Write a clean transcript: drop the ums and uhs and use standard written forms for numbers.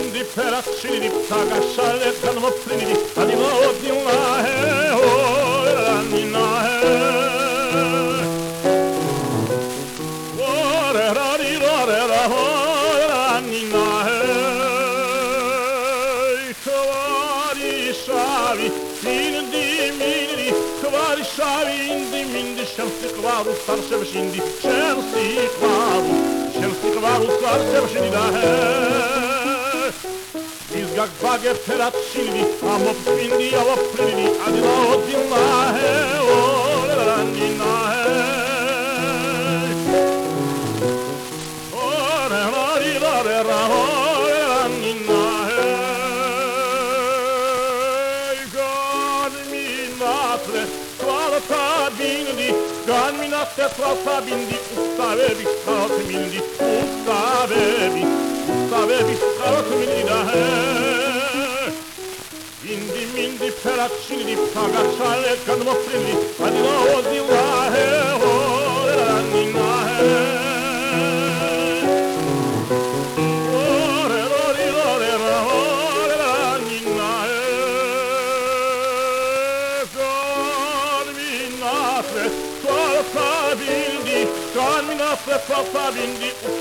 mindi per accini, tagasciare canmo frini, anima odina anina ore rari ore anina kvari shavi indi mini kvari shavi indi mindi shamsi kvaru sarşev şimdi shamsi kvaru sarşev şimdi da izgak bage perat şimdi ama pindi ava prini adina odina anina ore rari anina Ganminate trasa bindi, ustave bistarot mindi, ustave bistarot mindi da indi mindi peracini, pagacciale canmo frilli, adino odilla anina Bindi,